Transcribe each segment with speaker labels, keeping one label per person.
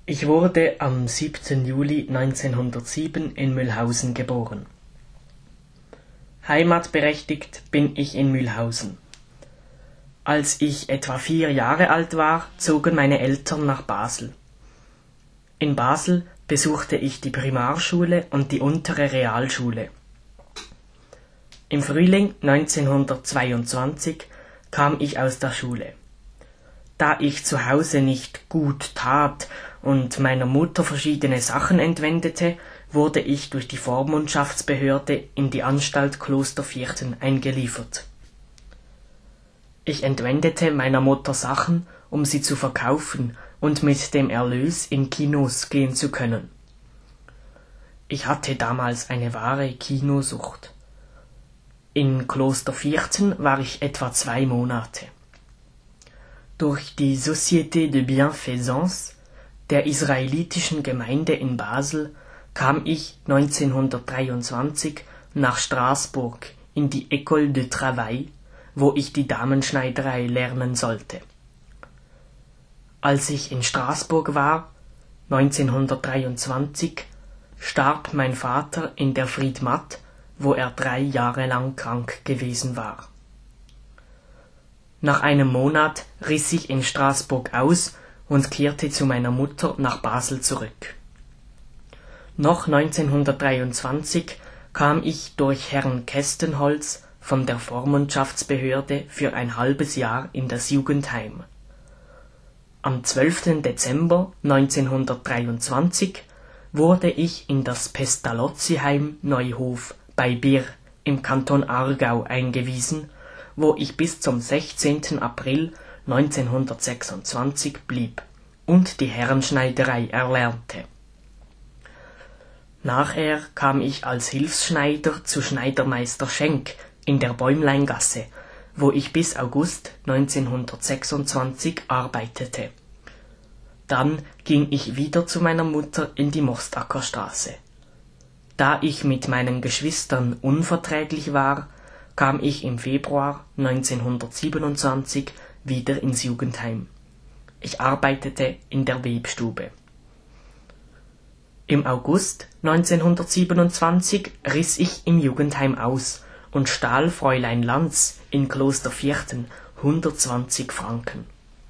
Speaker 1: Ich wurde am 7. Juli 1907 in Mülhausen geboren. Heimatberechtigt bin ich in Mülhausen. Als ich etwa 4 Jahre alt war, zogen meine Eltern nach Basel. In Basel besuchte ich die Primarschule und die untere Realschule. Im Frühling 1922 kam ich aus der Schule. Da ich zu Hause nicht gut tat und meiner Mutter verschiedene Sachen entwendete, wurde ich durch die Vormundschaftsbehörde in die Anstalt Klostervierten eingeliefert. Ich entwendete meiner Mutter Sachen, um sie zu verkaufen und mit dem Erlös in Kinos gehen zu können. Ich hatte damals eine wahre Kinosucht. In Klostervierten war ich etwa 2 Monate. Durch die Société de Bienfaisance der israelitischen Gemeinde in Basel kam ich 1923 nach Straßburg in die École de Travail, wo ich die Damenschneiderei lernen sollte. Als ich in Straßburg war, 1923, starb mein Vater in der Friedmatt, wo er 3 Jahre lang krank gewesen war. Nach einem Monat riss ich in Straßburg aus und kehrte zu meiner Mutter nach Basel zurück. Noch 1923 kam ich durch Herrn Kestenholz von der Vormundschaftsbehörde für ein halbes Jahr in das Jugendheim. Am 12. Dezember 1923 wurde ich in das Pestalozzi-Heim Neuhof bei Birr im Kanton Aargau eingewiesen, wo ich bis zum 16. April 1926 blieb und die Herrenschneiderei erlernte. Nachher kam ich als Hilfsschneider zu Schneidermeister Schenk in der Bäumleingasse, wo ich bis August 1926 arbeitete. Dann ging ich wieder zu meiner Mutter in die Mostackerstraße. Da ich mit meinen Geschwistern unverträglich war, kam ich im Februar 1927 wieder ins Jugendheim. Ich arbeitete in der Webstube. Im August 1927 riss ich im Jugendheim aus und stahl Fräulein Lanz in Klostervierten 120 Franken.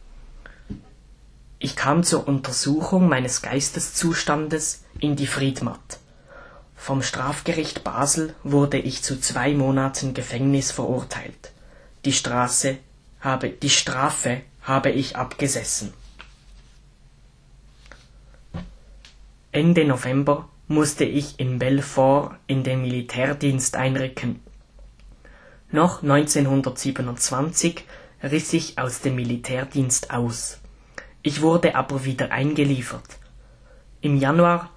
Speaker 1: Ich kam zur Untersuchung meines Geisteszustandes in die Friedmatt. Vom Strafgericht Basel wurde ich zu 2 Monaten Gefängnis verurteilt. Die Strafe habe ich abgesessen. Ende November musste ich in Belfort in den Militärdienst einrücken. Noch 1927 riss ich aus dem Militärdienst aus. Ich wurde aber wieder eingeliefert. Im Januar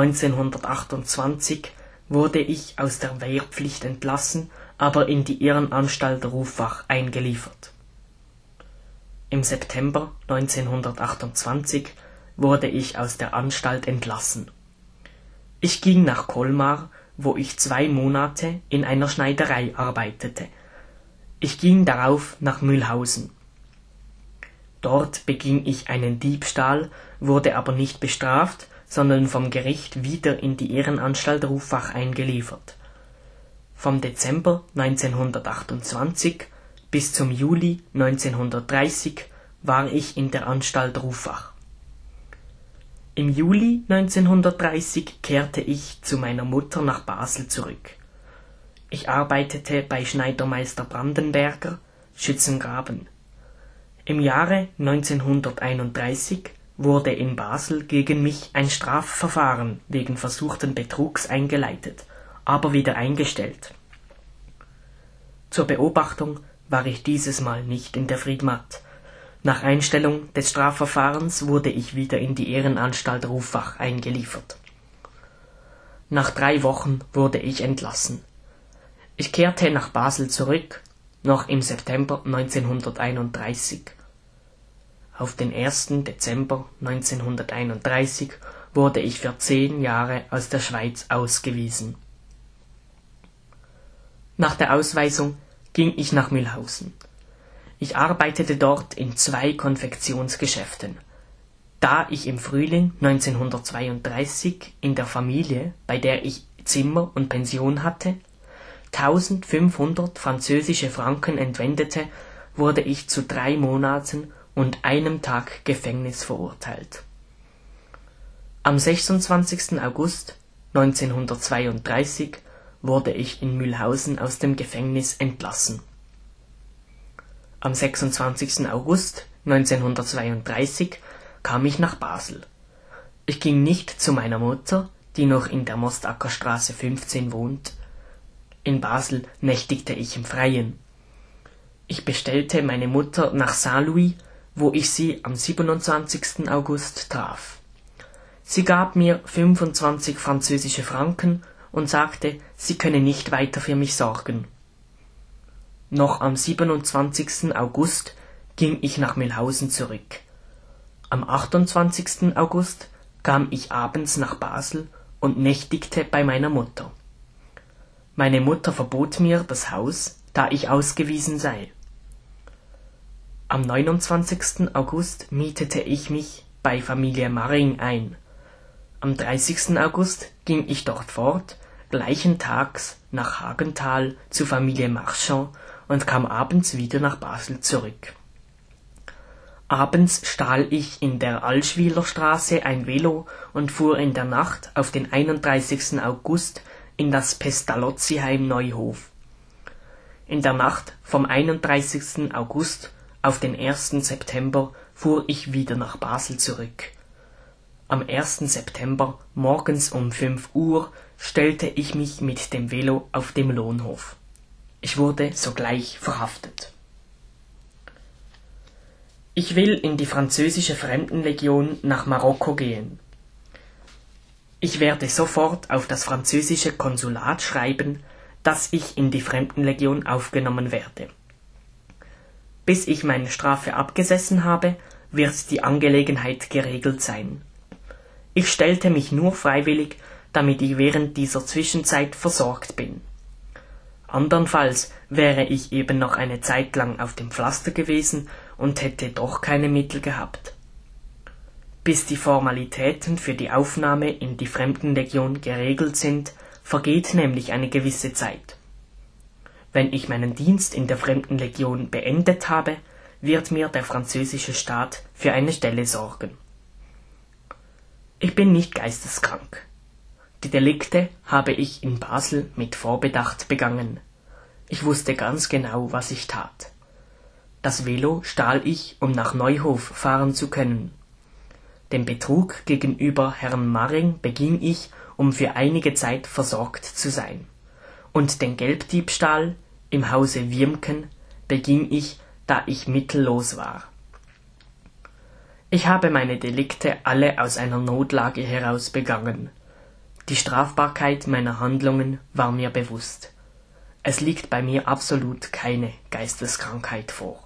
Speaker 1: 1928 wurde ich aus der Wehrpflicht entlassen, aber in die Irrenanstalt Rufach eingeliefert. Im September 1928 wurde ich aus der Anstalt entlassen. Ich ging nach Colmar, wo ich 2 Monate in einer Schneiderei arbeitete. Ich ging darauf nach Mülhausen. Dort beging ich einen Diebstahl, wurde aber nicht bestraft, sondern vom Gericht wieder in die Irrenanstalt Rufach eingeliefert. Vom Dezember 1928 bis zum Juli 1930 war ich in der Anstalt Rufach. Im Juli 1930 kehrte ich zu meiner Mutter nach Basel zurück. Ich arbeitete bei Schneidermeister Brandenberger, Schützengraben. Im Jahre 1931 wurde in Basel gegen mich ein Strafverfahren wegen versuchten Betrugs eingeleitet, aber wieder eingestellt. Zur Beobachtung war ich dieses Mal nicht in der Friedmatt. Nach Einstellung des Strafverfahrens wurde ich wieder in die Irrenanstalt Rufach eingeliefert. Nach 3 Wochen wurde ich entlassen. Ich kehrte nach Basel zurück, noch im September 1931. Auf den 1. Dezember 1931 wurde ich für 10 Jahre aus der Schweiz ausgewiesen. Nach der Ausweisung ging ich nach Mülhausen. Ich arbeitete dort in 2 Konfektionsgeschäften. da ich im Frühling 1932 in der Familie, bei der ich Zimmer und Pension hatte, 1500 französische Franken entwendete, wurde ich zu 3 Monaten und einem Tag Gefängnis verurteilt. Am 26. August 1932 wurde ich in Mülhausen aus dem Gefängnis entlassen. Am 26. August 1932 kam ich nach Basel. Ich ging nicht zu meiner Mutter, die noch in der Mostackerstraße 15 wohnt. In Basel nächtigte ich im Freien. Ich bestellte meine Mutter nach Saint-Louis, wo ich sie am 27. August traf. Sie gab mir 25 französische Franken und sagte, sie könne nicht weiter für mich sorgen. Noch am 27. August ging ich nach Mülhausen zurück. Am 28. August kam ich abends nach Basel und nächtigte bei meiner Mutter. Meine Mutter verbot mir das Haus, da ich ausgewiesen sei. Am 29. August mietete ich mich bei Familie Maring ein. Am 30. August ging ich dort fort, gleichen Tags nach Hagenthal zu Familie Marchand und kam abends wieder nach Basel zurück. Abends stahl ich in der Allschwiler Straße ein Velo und fuhr in der Nacht auf den 31. August in das Pestalozzi-Heim Neuhof. In der Nacht vom 31. August auf den 1. September fuhr ich wieder nach Basel zurück. Am 1. September morgens um 5 Uhr stellte ich mich mit dem Velo auf dem Lohnhof. Ich wurde sogleich verhaftet. Ich will in die französische Fremdenlegion nach Marokko gehen. Ich werde sofort auf das französische Konsulat schreiben, dass ich in die Fremdenlegion aufgenommen werde. Bis ich meine Strafe abgesessen habe, wird die Angelegenheit geregelt sein. Ich stellte mich nur freiwillig, damit ich während dieser Zwischenzeit versorgt bin. Andernfalls wäre ich eben noch eine Zeit lang auf dem Pflaster gewesen und hätte doch keine Mittel gehabt. Bis die Formalitäten für die Aufnahme in die Fremdenlegion geregelt sind, vergeht nämlich eine gewisse Zeit. Wenn ich meinen Dienst in der Fremdenlegion beendet habe, wird mir der französische Staat für eine Stelle sorgen. Ich bin nicht geisteskrank. Die Delikte habe ich in Basel mit Vorbedacht begangen. Ich wusste ganz genau, was ich tat. Das Velo stahl ich, um nach Neuhof fahren zu können. Den Betrug gegenüber Herrn Maring beging ich, um für einige Zeit versorgt zu sein. Und den Gelddiebstahl im Hause Wirmken beging ich, da ich mittellos war. Ich habe meine Delikte alle aus einer Notlage heraus begangen. Die Strafbarkeit meiner Handlungen war mir bewusst. Es liegt bei mir absolut keine Geisteskrankheit vor.